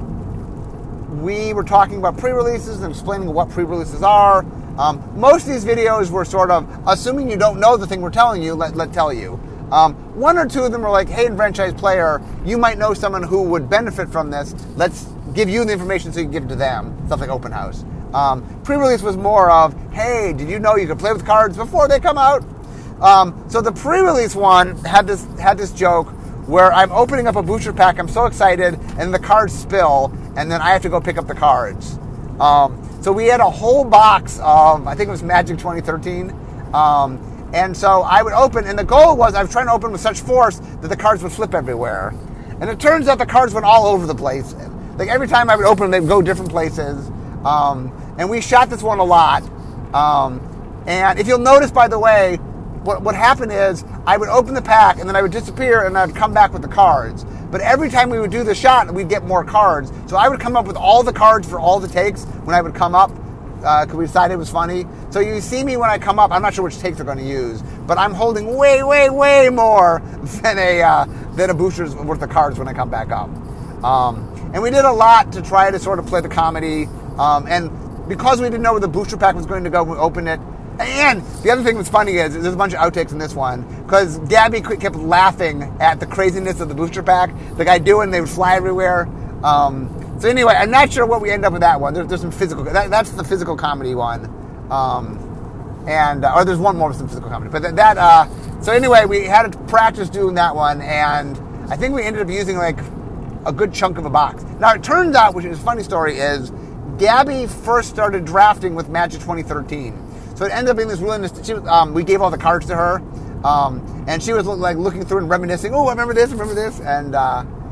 we were talking about pre-releases and explaining what pre-releases are. Um, most of these videos were sort of, assuming you don't know the thing we're telling you, let, let tell you. Um, one or two of them were like, hey, franchise player, you might know someone who would benefit from this. Let's give you the information so you can give it to them. Stuff like open house. Um, pre-release was more of, hey, did you know you could play with cards before they come out? Um, so the pre-release one had this had this joke where I'm opening up a booster pack, I'm so excited, and the cards spill, and then I have to go pick up the cards. Um, so we had a whole box of, I think it was Magic twenty thirteen, um, and so I would open, and the goal was I was trying to open with such force that the cards would flip everywhere. And it turns out the cards went all over the place. Like every time I would open them, they'd go different places. Um, and we shot this one a lot. Um, and if you'll notice, by the way, What, what happened is I would open the pack and then I would disappear and I'd come back with the cards. But every time we would do the shot, we'd get more cards. So I would come up with all the cards for all the takes when I would come up because uh, we decided it was funny. So you see me when I come up, I'm not sure which takes they're going to use, but I'm holding way, way, way more than a, uh, than a booster's worth of cards when I come back up. Um, and we did a lot to try to sort of play the comedy. Um, and because we didn't know where the booster pack was going to go, we opened it. And the other thing that's funny is there's a bunch of outtakes in this one because Gabby kept laughing at the craziness of the booster pack. The guy doing, they would fly everywhere. Um, so anyway, I'm not sure what we end up with that one. There, there's some physical. That, that's the physical comedy one, um, and uh, or there's one more with some physical comedy. But that. that uh, so anyway, we had to practice doing that one, and I think we ended up using like a good chunk of a box. Now it turns out, which is a funny story, is Gabby first started drafting with Magic twenty thirteen. So it ended up being this really nice, she was, um, we gave all the cards to her, um, and she was like looking through and reminiscing, oh, I remember this, I remember this, and uh,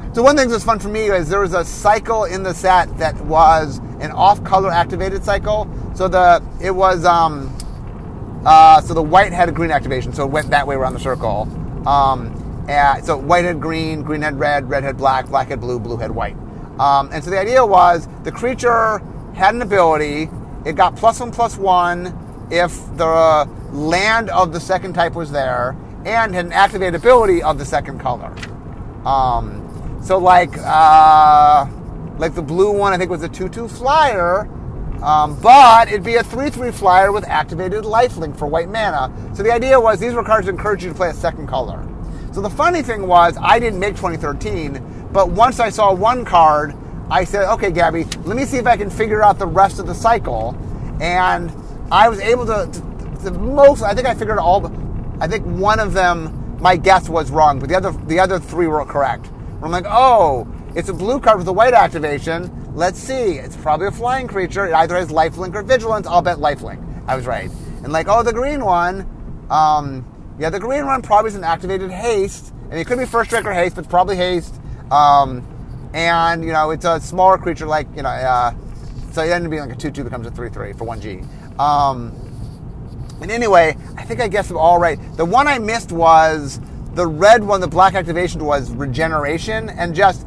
So one thing that's fun for me is there was a cycle in the set that was an off-color activated cycle. So the it was um, uh, so the white had a green activation, so it went that way around the circle. Um, and so white had green, green had red, red had black, black had blue, blue had white. Um, and so the idea was the creature had an ability. It got plus one plus one if the land of the second type was there, and had an activated ability of the second color. Um, so like uh, like the blue one, I think was a two two flyer, um, but it'd be a three three flyer with activated lifelink for white mana. So the idea was these were cards that encouraged you to play a second color. So the funny thing was I didn't make twenty thirteen, but once I saw one card, I said, okay, Gabby, let me see if I can figure out the rest of the cycle. And I was able to, to, to most, I think I figured all the, I think one of them, my guess was wrong, but the other the other three were correct. I'm like, oh, it's a blue card with a white activation. Let's see. It's probably a flying creature. It either has lifelink or vigilance. I'll bet lifelink. I was right. And like, oh, the green one, um, yeah, the green one probably is an activated haste. And it could be first strike or haste, but it's probably haste. Um, and, you know, it's a smaller creature like, you know, uh, so it ended up being like a two two becomes a three three for one G. Um, and anyway, I think I guessed them all right. The one I missed was the red one, the black activation was regeneration. And just,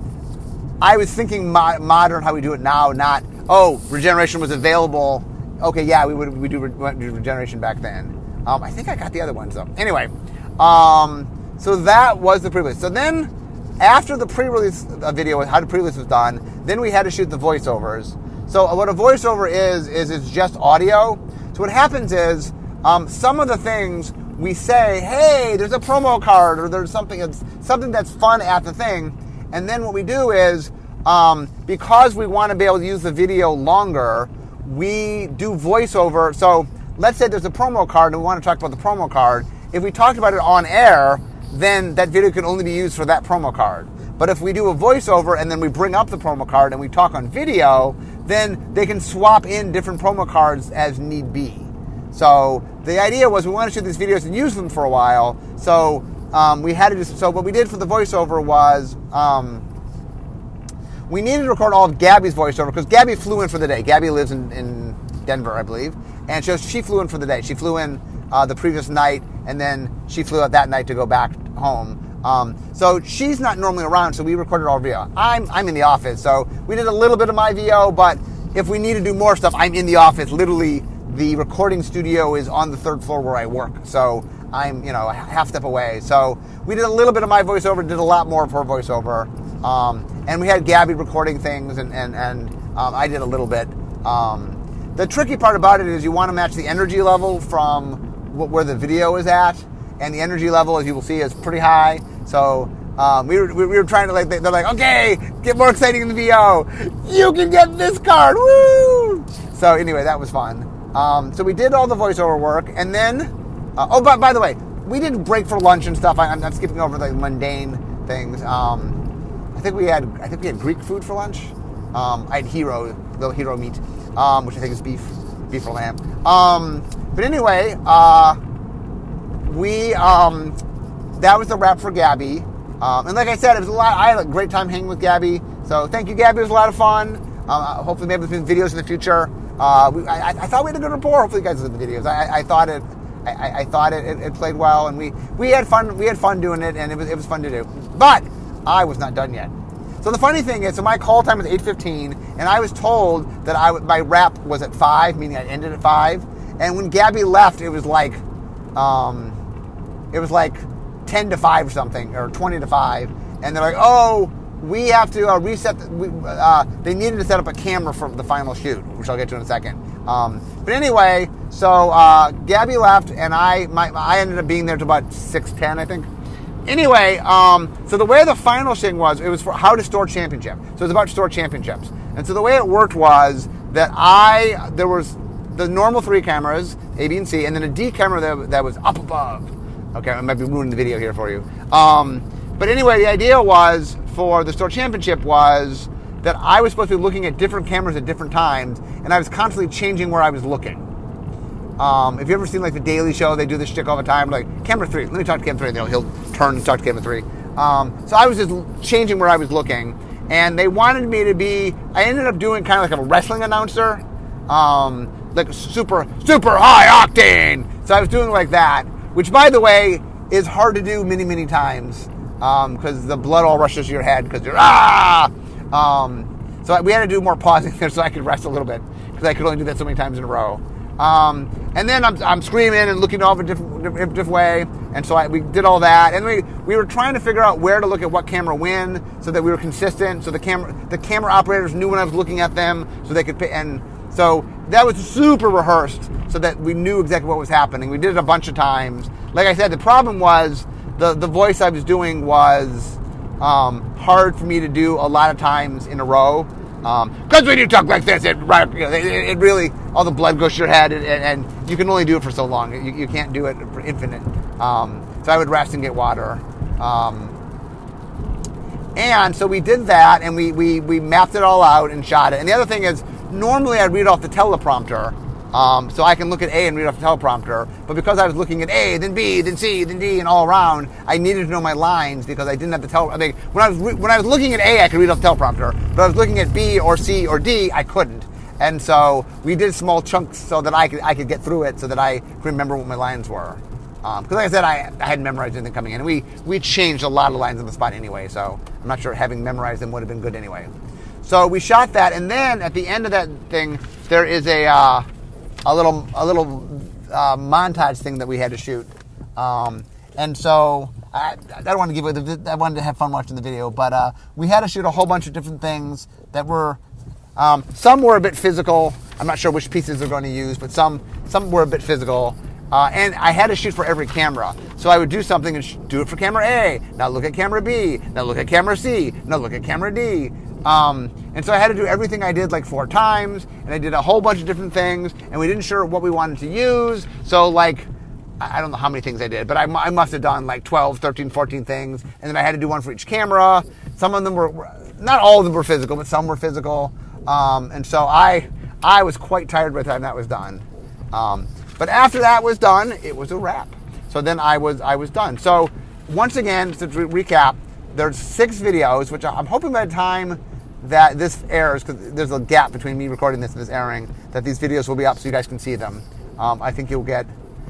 I was thinking mo- modern, how we do it now, not, oh, regeneration was available. Okay, yeah, we would we do, re- do regeneration back then. Um, I think I got the other ones, though. Anyway, um, so that was the pre-release. So then, after the pre-release video, how the pre-release was done, then we had to shoot the voiceovers. So what a voiceover is, is it's just audio. So what happens is, um, some of the things we say, hey, there's a promo card, or there's something that's, something that's fun at the thing. And then what we do is, um, because we want to be able to use the video longer, we do voiceover. So let's say there's a promo card and we want to talk about the promo card. If we talked about it on air, then that video can only be used for that promo card. But if we do a voiceover and then we bring up the promo card and we talk on video, then they can swap in different promo cards as need be. So the idea was we wanted to shoot these videos and use them for a while. So um, we had to do, so what we did for the voiceover was um, we needed to record all of Gabby's voiceover because Gabby flew in for the day. Gabby lives in, in Denver, I believe. And so she flew in for the day. She flew in uh, the previous night, and then she flew out that night to go back home. Um, so she's not normally around, so we recorded all V O. I'm I'm in the office, so we did a little bit of my V O, but if we need to do more stuff, I'm in the office. Literally, the recording studio is on the third floor where I work, so I'm, you know, a half step away. So we did a little bit of my voiceover, did a lot more of her voiceover, um, and we had Gabby recording things, and, and, and um, I did a little bit. Um, the tricky part about it is you want to match the energy level from where the video is at, and the energy level, as you will see, is pretty high. So um, we, were, we were trying to, like, they're like, okay, get more exciting in the V O. You can get this card, woo! So anyway, that was fun. Um, so we did all the voiceover work, and then, uh, oh, by, by the way, we didn't break for lunch and stuff. I, I'm, I'm skipping over the mundane things. Um, I think we had, I think we had Greek food for lunch. Um, I had hero, little hero meat, um, which I think is beef, beef or lamb. Um, but anyway, uh, we, um, that was the wrap for Gabby. Um, and like I said, it was a lot, I had a great time hanging with Gabby. So thank you, Gabby. It was a lot of fun. Uh, hopefully maybe there's been videos in the future. Uh, we, I, I thought we had a good rapport. Hopefully you guys did the videos. I, I thought it, I, I thought it, it, it played well, and we, we had fun. We had fun doing it, and it was, it was fun to do. But I was not done yet. So the funny thing is, so my call time was eight fifteen, and I was told that I my wrap was at five, meaning I ended at five. And when Gabby left, it was like, um, it was like ten to five or something, or twenty to five, and they're like, oh, we have to uh, reset. The, we, uh, they needed to set up a camera for the final shoot, which I'll get to in a second. Um, but anyway, so uh, Gabby left, and I my, I ended up being there till about six ten, I think. Anyway, um, so the way the final thing was, it was for how to store championship. So it was about store championships. And so the way it worked was that I, there was the normal three cameras, A, B, and C, and then a D camera that, that was up above. Okay, I might be ruining the video here for you. Um, but anyway, the idea was, for the store championship was that I was supposed to be looking at different cameras at different times, and I was constantly changing where I was looking. Um, if you ever seen like the Daily Show, they do this shtick all the time, like camera three. Let me talk to camera three. He'll, he'll turn and talk to camera three. Um, so I was just changing where I was looking, and they wanted me to be. I ended up doing kind of like a wrestling announcer, um, like super super high octane. So I was doing like that, which, by the way, is hard to do many many times because um, the blood all rushes to your head because you're ah. Um, so we had to do more pausing there so I could rest a little bit because I could only do that so many times in a row. Um, and then I'm, I'm screaming and looking off a different, different, different way. And so I, we did all that. And we, we were trying to figure out where to look at what camera when so that we were consistent. So the camera, the camera operators knew when I was looking at them so they could pay. And so that was super rehearsed so that we knew exactly what was happening. We did it a bunch of times. Like I said, the problem was the, the voice I was doing was, um, hard for me to do a lot of times in a row. Um, because when you talk like this, it, you know, it, it really, all the blood goes to your head, and, and you can only do it for so long. You, you can't do it for infinite. Um, so I would rest and get water. Um, and so we did that, and we, we, we mapped it all out and shot it. And the other thing is, normally I'd read off the teleprompter, um, so I can look at A and read off the teleprompter. But because I was looking at A, then B, then C, then D, and all around, I needed to know my lines because I didn't have the tele. I mean, when I was re- when I was looking at A, I could read off the teleprompter. But I was looking at B or C or D, I couldn't. And so we did small chunks so that I could I could get through it, so that I could remember what my lines were. Because, um, like I said, I, I hadn't memorized anything coming in. And we we changed a lot of lines on the spot anyway, so I'm not sure having memorized them would have been good anyway. So we shot that, and then at the end of that thing, there is a uh, a little a little uh, montage thing that we had to shoot. Um, and so I, I don't want to give away the. I wanted to have fun watching the video, but uh, we had to shoot a whole bunch of different things that were. Um, some were a bit physical. I'm not sure which pieces they're going to use, but some some were a bit physical. Uh, and I had to shoot for every camera. So I would do something and sh- do it for camera A. Now look at camera B. Now look at camera C. Now look at camera D. Um, and so I had to do everything I did like four times. And I did a whole bunch of different things. And we didn't sure what we wanted to use. So like, I don't know how many things I did, but I, I must have done like twelve, thirteen, fourteen things. And then I had to do one for each camera. Some of them were, not all of them were physical, but some were physical. Um, and so I I was quite tired by the time that was done. Um, but after that was done, it was a wrap. So then I was I was done. So once again, to re- recap, there's six videos, which I'm hoping by the time that this airs, because there's a gap between me recording this and this airing, that these videos will be up so you guys can see them. Um, I think you'll get,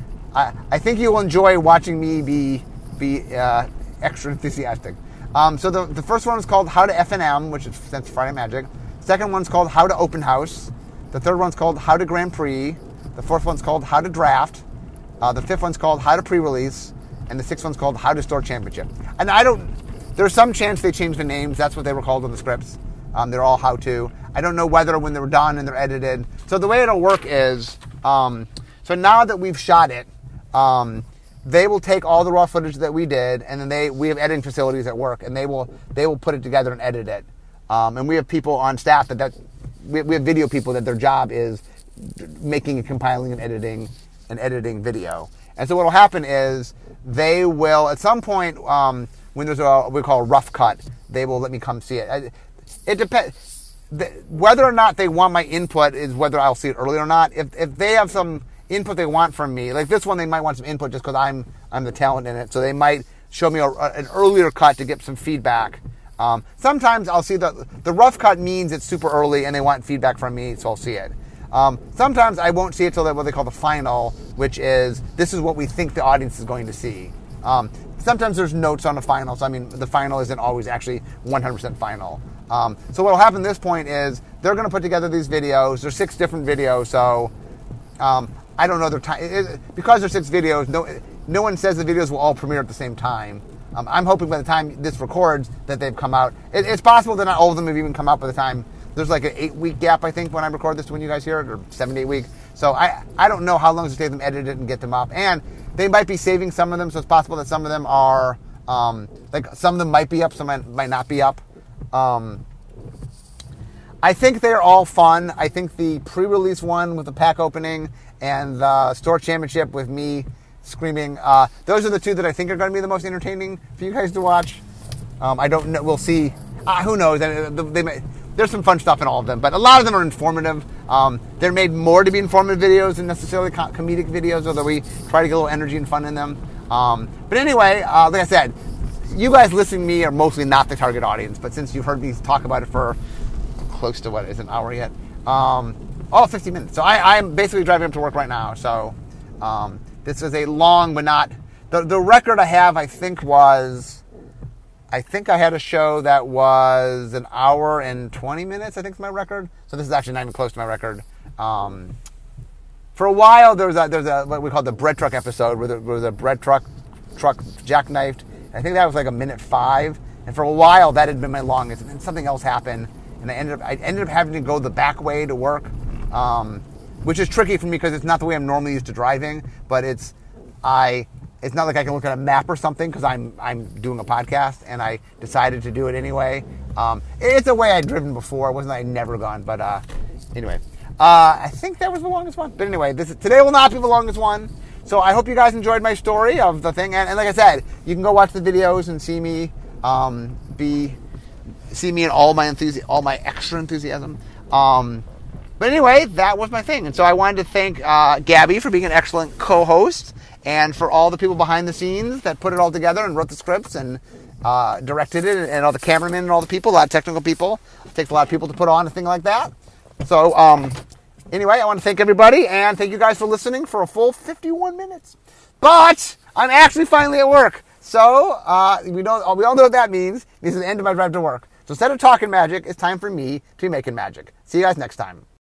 I, I think you'll enjoy watching me be be uh, extra enthusiastic. Um, so the, the first one is called How to F N M, which is since Friday Magic. Second one's called How to Open House. The third one's called How to Grand Prix. The fourth one's called How to Draft. Uh, the fifth one's called How to Pre-Release. And the sixth one's called How to Store Championship. And I don't, there's some chance they changed the names. That's what they were called in the scripts. Um, they're all how to. I don't know whether when they were done and they're edited. So the way it'll work is, um, so now that we've shot it, um, they will take all the raw footage that we did, and then they we have editing facilities at work, and they will they will put it together and edit it. Um, and we have people on staff that, that we, we have video people that their job is making and compiling and editing and editing video. And so what will happen is they will, at some point, um, when there's a what we call a rough cut, they will let me come see it. It depends. Whether or not they want my input is whether I'll see it early or not. If if they have some input they want from me, like this one, they might want some input just because I'm I'm the talent in it. So they might show me a, an earlier cut to get some feedback. Um, sometimes I'll see the the rough cut means it's super early and they want feedback from me, so I'll see it. Um, sometimes I won't see it till what they call the final, which is this is what we think the audience is going to see. Um, sometimes there's notes on the final, so I mean the final isn't always actually one hundred percent final. Um, so what will happen at this point is they're going to put together these videos. There's six different videos, so um, I don't know their time because there's six videos. No, no one says the videos will all premiere at the same time. Um, I'm hoping by the time this records that they've come out. It, it's possible that not all of them have even come out by the time. There's like an eight-week gap, I think, when I record this to when you guys hear it, or seven to eight weeks. So I I don't know how long it takes them to edit it and get them up. And they might be saving some of them, so it's possible that some of them are, um, like some of them might be up, some might, might not be up. Um, I think they're all fun. I think the pre-release one with the pack opening and the store championship with me screaming, uh, those are the two that I think are going to be the most entertaining for you guys to watch. Um, I don't know. We'll see. Uh, who knows? They, they may, there's some fun stuff in all of them, but a lot of them are informative. Um, they're made more to be informative videos than necessarily com- comedic videos, although we try to get a little energy and fun in them. Um, but anyway, uh, like I said, you guys listening to me are mostly not the target audience, but since you've heard me talk about it for close to, what, is it an hour yet? Um, oh, fifty minutes. So I, I'm basically driving up to work right now. So um, this is a long, but not... The, the record I have, I think, was... I think I had a show that was an hour and twenty minutes, I think is my record. So this is actually not even close to my record. Um, for a while, there was a, there was a, what we call the bread truck episode, where there was a bread truck truck jackknifed. I think that was like a minute five. And for a while, that had been my longest. And then something else happened. And I ended up, I ended up having to go the back way to work, um, which is tricky for me because it's not the way I'm normally used to driving. But it's, I... It's not like I can look at a map or something because I'm I'm doing a podcast and I decided to do it anyway. Um, it's a way I'd driven before. It wasn't like I'd never gone, but uh, anyway. Uh, I think that was the longest one. But anyway, this is, today will not be the longest one. So I hope you guys enjoyed my story of the thing. And, and like I said, you can go watch the videos and see me um, be see me in all my enthusi- all my extra enthusiasm. Um, but anyway, that was my thing. And so I wanted to thank uh, Gabby for being an excellent co-host. And for all the people behind the scenes that put it all together and wrote the scripts and uh, directed it, and all the cameramen and all the people, a lot of technical people. It takes a lot of people to put on a thing like that. So um, anyway, I want to thank everybody, and thank you guys for listening for a full fifty-one minutes. But I'm actually finally at work. So uh, we, don't, we all know what that means. This is the end of my drive to work. So instead of talking magic, it's time for me to be making magic. See you guys next time.